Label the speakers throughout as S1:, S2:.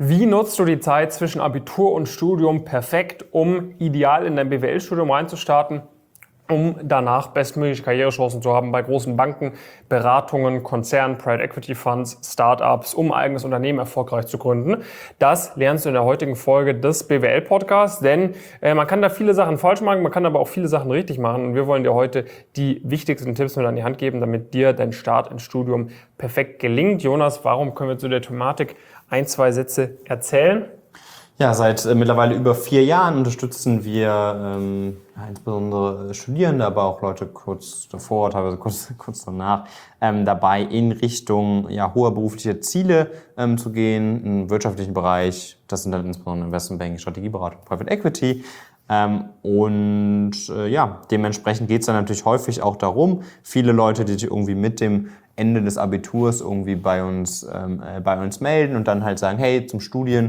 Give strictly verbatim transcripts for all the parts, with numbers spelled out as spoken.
S1: Wie nutzt du die Zeit zwischen Abitur und Studium perfekt, um ideal in dein B W L-Studium reinzustarten, um danach bestmögliche Karrierechancen zu haben bei großen Banken, Beratungen, Konzernen, Private Equity Funds, Startups, um ein eigenes Unternehmen erfolgreich zu gründen? Das lernst du in der heutigen Folge des B W L-Podcasts, denn äh, man kann da viele Sachen falsch machen, man kann aber auch viele Sachen richtig machen und wir wollen dir heute die wichtigsten Tipps mit an die Hand geben, damit dir dein Start ins Studium perfekt gelingt. Jonas, warum können wir zu der Thematik ein, zwei Sätze erzählen?
S2: Ja, seit äh, mittlerweile über vier Jahren unterstützen wir ähm, ja, insbesondere Studierende, aber auch Leute kurz davor, teilweise kurz, kurz danach, ähm, dabei in Richtung ja, hoher beruflicher Ziele ähm, zu gehen, im wirtschaftlichen Bereich. Das sind dann insbesondere Investmentbanking, Strategieberatung, Private Equity. Ähm, und äh, ja, dementsprechend geht es dann natürlich häufig auch darum, viele Leute, die sich irgendwie mit dem Ende des Abiturs irgendwie bei uns, ähm, äh, bei uns melden und dann halt sagen, hey, zum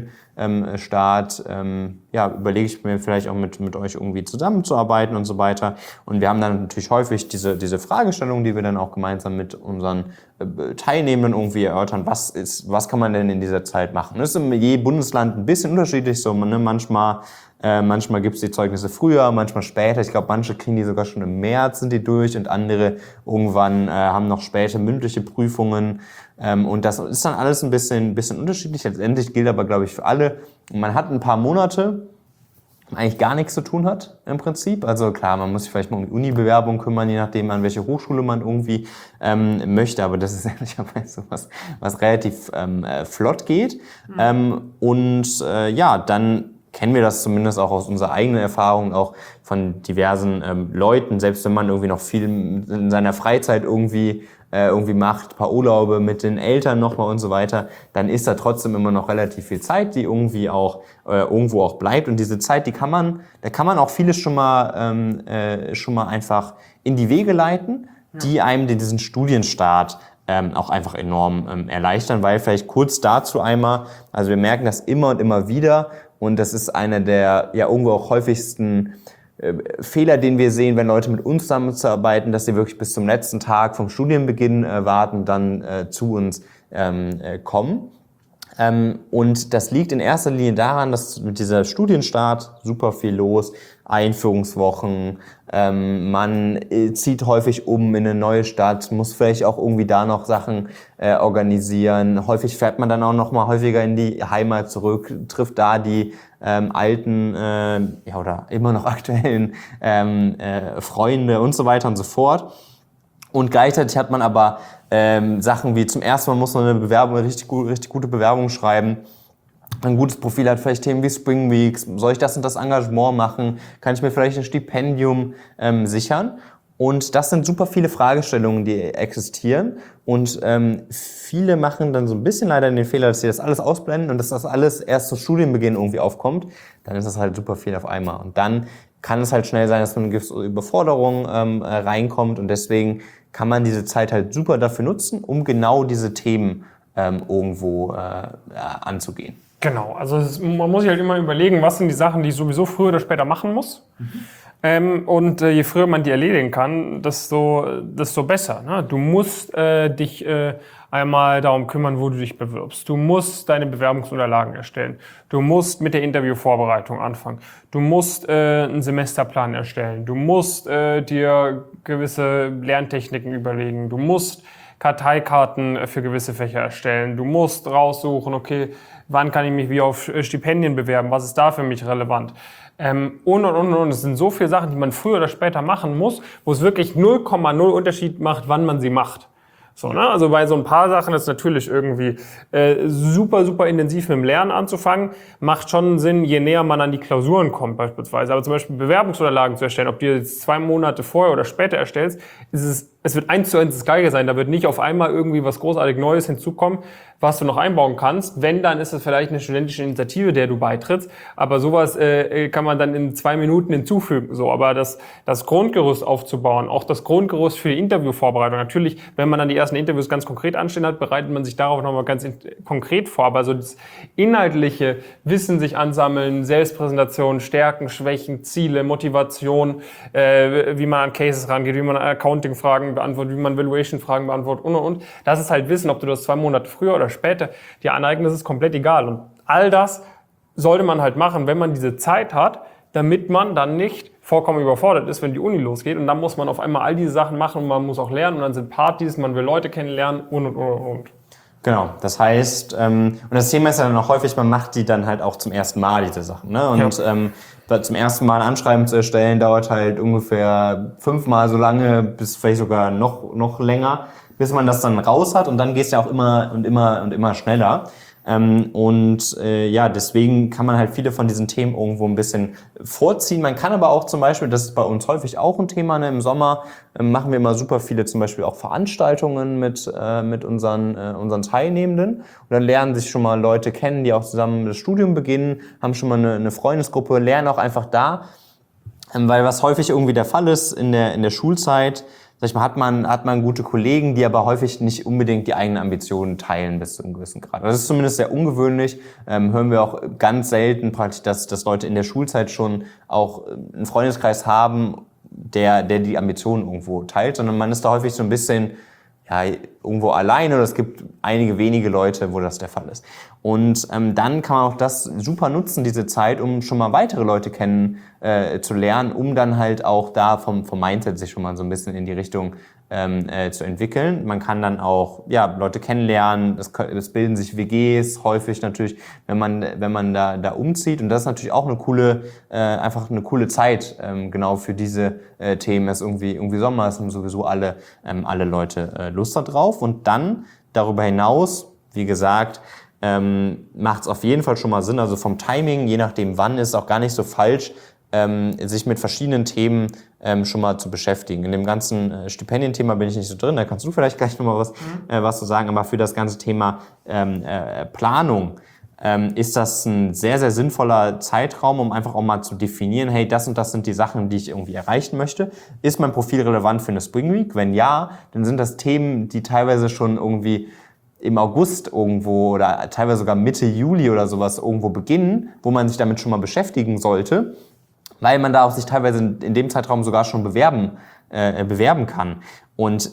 S2: Studienstart ähm, ja, überlege ich mir vielleicht auch mit, mit euch irgendwie zusammenzuarbeiten und so weiter. Und wir haben dann natürlich häufig diese, diese Fragestellungen, die wir dann auch gemeinsam mit unseren äh, Teilnehmenden irgendwie erörtern. Was ist, was kann man denn in dieser Zeit machen? Das ist in jedem Bundesland ein bisschen unterschiedlich so, ne? Manchmal Äh, manchmal gibt es die Zeugnisse früher, manchmal später. Ich glaube, manche kriegen die sogar schon im März, sind die durch, und andere irgendwann äh, haben noch später mündliche Prüfungen. Ähm, und das ist dann alles ein bisschen, bisschen unterschiedlich. Letztendlich gilt aber, glaube ich, für alle. Man hat ein paar Monate, wo man eigentlich gar nichts zu tun hat im Prinzip. Also klar, man muss sich vielleicht mal um die Uni-Bewerbung kümmern, je nachdem, an welche Hochschule man irgendwie ähm, möchte. Aber das ist ehrlicherweise was, was relativ ähm, äh, flott geht. Mhm. Ähm, und äh, ja, dann kennen wir das zumindest auch aus unserer eigenen Erfahrung, auch von diversen ähm, Leuten, selbst wenn man irgendwie noch viel in seiner Freizeit irgendwie äh, irgendwie macht, ein paar Urlaube mit den Eltern nochmal und so weiter, dann ist da trotzdem immer noch relativ viel Zeit, die irgendwie auch äh, irgendwo auch bleibt. Und diese Zeit, die kann man, da kann man auch vieles schon mal ähm, äh, schon mal einfach in die Wege leiten, die einem diesen Studienstart Ähm, auch einfach enorm ähm, erleichtern, weil vielleicht kurz dazu einmal, also wir merken das immer und immer wieder, und das ist einer der ja irgendwo auch häufigsten äh, Fehler, den wir sehen, wenn Leute mit uns zusammenzuarbeiten, dass sie wirklich bis zum letzten Tag vom Studienbeginn äh, warten, dann äh, zu uns ähm, äh, kommen. Ähm, und das liegt in erster Linie daran, dass mit dieser Studienstart super viel los, Einführungswochen, ähm, man äh, zieht häufig um in eine neue Stadt, muss vielleicht auch irgendwie da noch Sachen äh, organisieren. Häufig fährt man dann auch noch mal häufiger in die Heimat zurück, trifft da die ähm, alten äh, ja oder immer noch aktuellen ähm, äh, Freunde und so weiter und so fort. Und gleichzeitig hat man aber ähm, Sachen wie zum ersten Mal muss man eine Bewerbung, eine richtig, gut, richtig gute Bewerbung schreiben. Ein gutes Profil hat vielleicht Themen wie Spring Weeks. Soll ich das und das Engagement machen? Kann ich mir vielleicht ein Stipendium ähm, sichern? Und das sind super viele Fragestellungen, die existieren. Und ähm, viele machen dann so ein bisschen leider den Fehler, dass sie das alles ausblenden und dass das alles erst zu Studienbeginn irgendwie aufkommt. Dann ist das halt super viel auf einmal. Und dann kann es halt schnell sein, dass man eine gewisse Überforderung ähm, reinkommt. Und deswegen kann man diese Zeit halt super dafür nutzen, um genau diese Themen ähm, irgendwo äh, anzugehen.
S1: Genau, also es, man muss sich halt immer überlegen, was sind die Sachen, die ich sowieso früher oder später machen muss. Mhm. Ähm, und äh, je früher man die erledigen kann, desto, desto besser. Ne? Du musst äh, dich äh, einmal darum kümmern, wo du dich bewirbst. Du musst deine Bewerbungsunterlagen erstellen. Du musst mit der Interviewvorbereitung anfangen. Du musst äh, einen Semesterplan erstellen. Du musst äh, dir gewisse Lerntechniken überlegen. Du musst Karteikarten für gewisse Fächer erstellen. Du musst raussuchen, okay, wann kann ich mich wie auf Stipendien bewerben? Was ist da für mich relevant? Ähm, und, und, und, und. Es sind so viele Sachen, die man früher oder später machen muss, wo es wirklich null Komma null Unterschied macht, wann man sie macht. So, ne? Also bei so ein paar Sachen ist natürlich irgendwie äh, super, super intensiv mit dem Lernen anzufangen. Macht schon Sinn, je näher man an die Klausuren kommt beispielsweise. Aber zum Beispiel Bewerbungsunterlagen zu erstellen, ob du jetzt zwei Monate vorher oder später erstellst, ist es, es wird eins zu eins das Gleiche sein. Da wird nicht auf einmal irgendwie was großartig Neues hinzukommen, was du noch einbauen kannst. Wenn, dann ist es vielleicht eine studentische Initiative, der du beitrittst. Aber sowas äh, kann man dann in zwei Minuten hinzufügen. So, aber das, das Grundgerüst aufzubauen, auch das Grundgerüst für die Interviewvorbereitung. Natürlich, wenn man dann die ersten Interviews ganz konkret anstehen hat, bereitet man sich darauf nochmal ganz konkret vor. Aber so das inhaltliche Wissen sich ansammeln, Selbstpräsentation, Stärken, Schwächen, Ziele, Motivation, äh, wie man an Cases rangeht, wie man an Accounting-Fragen beantwortet, wie man Valuation-Fragen beantwortet und und und. Das ist halt Wissen, ob du das zwei Monate früher oder später dir aneignen, das ist komplett egal. Und all das sollte man halt machen, wenn man diese Zeit hat, damit man dann nicht vollkommen überfordert ist, wenn die Uni losgeht. Und dann muss man auf einmal all diese Sachen machen und man muss auch lernen. Und dann sind Partys, man will Leute kennenlernen und, und, und, und.
S2: Genau, das heißt, ähm, und das Thema ist ja dann auch häufig, man macht die dann halt auch zum ersten Mal, diese Sachen. Ne? Und ja. ähm, zum ersten Mal ein Anschreiben zu erstellen, dauert halt ungefähr fünfmal so lange, bis vielleicht sogar noch, noch länger, bis man das dann raus hat. Und dann geht es ja auch immer und immer und immer schneller. Ähm, und äh, ja, deswegen kann man halt viele von diesen Themen irgendwo ein bisschen vorziehen. Man kann aber auch zum Beispiel, das ist bei uns häufig auch ein Thema, ne, im Sommer äh, machen wir immer super viele zum Beispiel auch Veranstaltungen mit äh, mit unseren äh, unseren Teilnehmenden. Und dann lernen sich schon mal Leute kennen, die auch zusammen das Studium beginnen, haben schon mal eine, eine Freundesgruppe, lernen auch einfach da. Ähm, weil was häufig irgendwie der Fall ist in der in der Schulzeit, sag ich mal, hat man, hat man gute Kollegen, die aber häufig nicht unbedingt die eigenen Ambitionen teilen bis zu einem gewissen Grad. Das ist zumindest sehr ungewöhnlich. Ähm, hören wir auch ganz selten praktisch, dass, dass Leute in der Schulzeit schon auch einen Freundeskreis haben, der, der die Ambitionen irgendwo teilt, sondern man ist da häufig so ein bisschen, ja, irgendwo alleine, oder es gibt einige wenige Leute, wo das der Fall ist. Und ähm, dann kann man auch das super nutzen, diese Zeit, um schon mal weitere Leute kennen äh, zu lernen, um dann halt auch da vom, vom Mindset sich schon mal so ein bisschen in die Richtung ähm, äh, zu entwickeln. Man kann dann auch ja Leute kennenlernen, es, es bilden sich W Gs häufig natürlich, wenn man wenn man da da umzieht, und das ist natürlich auch eine coole äh, einfach eine coole Zeit ähm, genau für diese äh, Themen. Es ist irgendwie irgendwie Sommer, es haben sowieso alle ähm, alle Leute äh, Lust da drauf. Und dann darüber hinaus, wie gesagt, ähm, macht es auf jeden Fall schon mal Sinn, also vom Timing, je nachdem wann, ist auch gar nicht so falsch, ähm, sich mit verschiedenen Themen ähm, schon mal zu beschäftigen. In dem ganzen äh, Stipendienthema bin ich nicht so drin, da kannst du vielleicht gleich noch mal was, mhm. äh, was zu sagen, aber für das ganze Thema ähm, äh, Planung ähm, ist das ein sehr, sehr sinnvoller Zeitraum, um einfach auch mal zu definieren, hey, das und das sind die Sachen, die ich irgendwie erreichen möchte. Ist mein Profil relevant für eine Spring Week? Wenn ja, dann sind das Themen, die teilweise schon irgendwie im August irgendwo oder teilweise sogar Mitte Juli oder sowas irgendwo beginnen, wo man sich damit schon mal beschäftigen sollte, weil man da auch sich teilweise in dem Zeitraum sogar schon bewerben, äh, bewerben kann. Und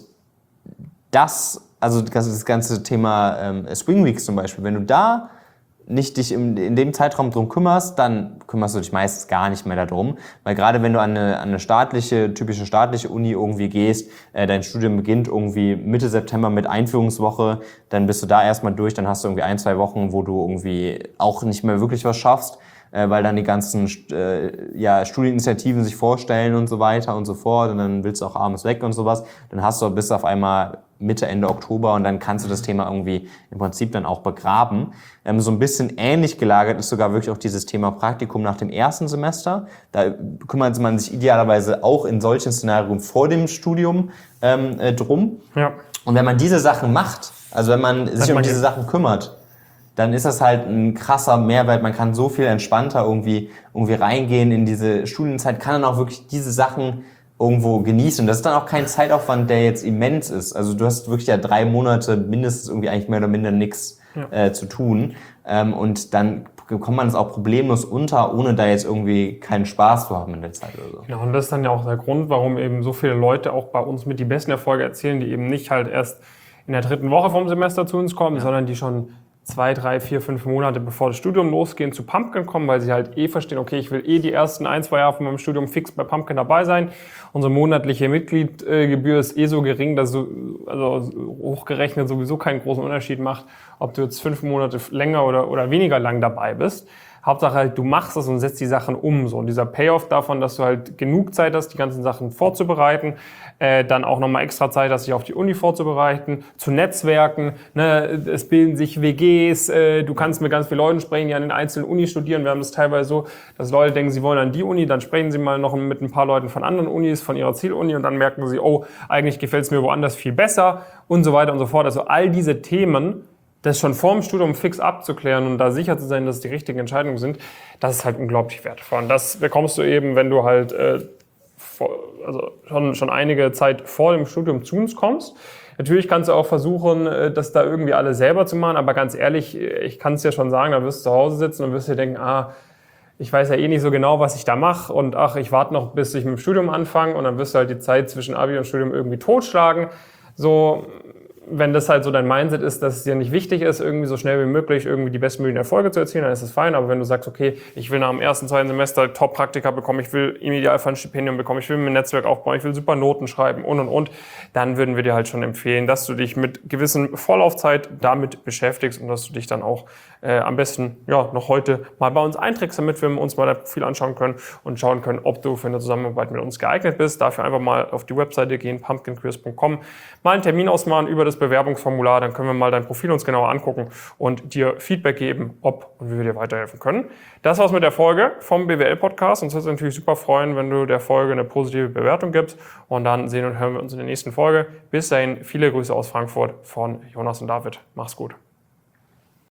S2: das, also das ganze Thema ähm, Spring Weeks zum Beispiel, wenn du da nicht dich im, in dem Zeitraum drum kümmerst, dann kümmerst du dich meistens gar nicht mehr darum. Weil gerade wenn du an eine, an eine staatliche, typische staatliche Uni irgendwie gehst, äh, dein Studium beginnt irgendwie Mitte September mit Einführungswoche, dann bist du da erstmal durch, dann hast du irgendwie ein, zwei Wochen, wo du irgendwie auch nicht mehr wirklich was schaffst, äh, weil dann die ganzen äh, ja, Studieninitiativen sich vorstellen und so weiter und so fort, und dann willst du auch abends weg und sowas. Dann hast du bis auf einmal Mitte, Ende Oktober, und dann kannst du das Thema irgendwie im Prinzip dann auch begraben. Ähm, so ein bisschen ähnlich gelagert ist sogar wirklich auch dieses Thema Praktikum nach dem ersten Semester. Da kümmert man sich idealerweise auch in solchen Szenarien vor dem Studium ähm, äh, drum.
S1: Ja.
S2: Und wenn man diese Sachen macht, also wenn man sich um diese Sachen kümmert, dann ist das halt ein krasser Mehrwert. Man kann so viel entspannter irgendwie, irgendwie reingehen in diese Studienzeit, kann dann auch wirklich diese Sachen irgendwo genießen. Und das ist dann auch kein Zeitaufwand, der jetzt immens ist. Also du hast wirklich ja drei Monate mindestens irgendwie eigentlich mehr oder minder nichts ja. äh, zu tun. Ähm, und dann bekommt man es auch problemlos unter, ohne da jetzt irgendwie keinen Spaß zu haben in der Zeit oder so.
S1: Ja, und das ist dann ja auch der Grund, warum eben so viele Leute auch bei uns mit die besten Erfolge erzielen, die eben nicht halt erst in der dritten Woche vom Semester zu uns kommen, ja. sondern die schon zwei, drei, vier, fünf Monate bevor das Studium losgeht zu Pumpkin kommen, weil sie halt eh verstehen, okay, ich will eh die ersten ein, zwei Jahre von meinem Studium fix bei Pumpkin dabei sein. Unsere monatliche Mitgliedgebühr ist eh so gering, dass so, also hochgerechnet sowieso keinen großen Unterschied macht, ob du jetzt fünf Monate länger oder, oder weniger lang dabei bist. Hauptsache halt, du machst es und setzt die Sachen um. So. Und dieser Payoff davon, dass du halt genug Zeit hast, die ganzen Sachen vorzubereiten, äh, dann auch nochmal extra Zeit hast, dich auf die Uni vorzubereiten, zu netzwerken. Ne? Es bilden sich W Gs, äh, du kannst mit ganz vielen Leuten sprechen, die an den einzelnen Unis studieren. Wir haben es teilweise so, dass Leute denken, sie wollen an die Uni, dann sprechen sie mal noch mit ein paar Leuten von anderen Unis, von ihrer Zieluni, und dann merken sie, oh, eigentlich gefällt es mir woanders viel besser und so weiter und so fort. Also all diese Themen, das schon vor dem Studium fix abzuklären und da sicher zu sein, dass es die richtigen Entscheidungen sind, das ist halt unglaublich wertvoll. Und das bekommst du eben, wenn du halt äh, vor, also schon, schon einige Zeit vor dem Studium zu uns kommst. Natürlich kannst du auch versuchen, das da irgendwie alle selber zu machen, aber ganz ehrlich, ich kann es dir schon sagen, da wirst du zu Hause sitzen und wirst dir denken, ah, ich weiß ja eh nicht so genau, was ich da mache, und ach, ich warte noch, bis ich mit dem Studium anfange, und dann wirst du halt die Zeit zwischen Abi und Studium irgendwie totschlagen. So, wenn das halt so dein Mindset ist, dass es dir nicht wichtig ist, irgendwie so schnell wie möglich irgendwie die bestmöglichen Erfolge zu erzielen, dann ist das fein. Aber wenn du sagst, okay, ich will nach dem ersten, zweiten Semester Top-Praktika bekommen, ich will im Idealfall ein Stipendium bekommen, ich will mir ein Netzwerk aufbauen, ich will super Noten schreiben und und und, dann würden wir dir halt schon empfehlen, dass du dich mit gewissen Vorlaufzeit damit beschäftigst und dass du dich dann auch äh, am besten ja noch heute mal bei uns einträgst, damit wir uns mal dein Profil anschauen können und schauen können, ob du für eine Zusammenarbeit mit uns geeignet bist. Dafür einfach mal auf die Webseite gehen, pumpkin careers punkt com, mal einen Termin ausmachen über das Bewerbungsformular, dann können wir mal dein Profil uns genauer angucken und dir Feedback geben, ob und wie wir dir weiterhelfen können. Das war's mit der Folge vom B W L-Podcast. Uns würde es natürlich super freuen, wenn du der Folge eine positive Bewertung gibst und dann sehen und hören wir uns in der nächsten Folge. Bis dahin, viele Grüße aus Frankfurt von Jonas und David. Mach's gut.